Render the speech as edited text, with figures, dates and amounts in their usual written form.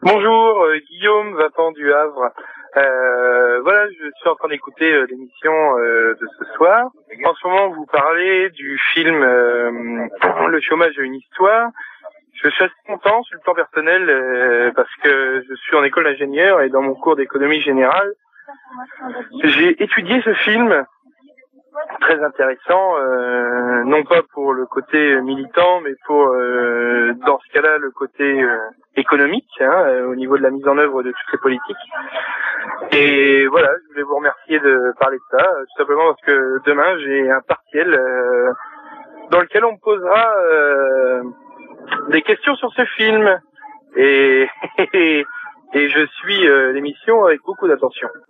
Bonjour, Guillaume Vatan du Havre. Voilà, je suis en train d'écouter l'émission de ce soir. En ce moment, vous parlez du film Le chômage a une histoire. Je suis assez content sur le plan personnel parce que je suis en école d'ingénieur et dans mon cours d'économie générale, j'ai étudié ce film très intéressant, non pas pour le côté militant, mais pour, dans ce cas-là, le côté économique, au niveau de la mise en œuvre de toutes les politiques. Et voilà, je voulais vous remercier de parler de ça, tout simplement parce que demain, j'ai un partiel dans lequel on me posera des questions sur ce film. Et je suis l'émission avec beaucoup d'attention.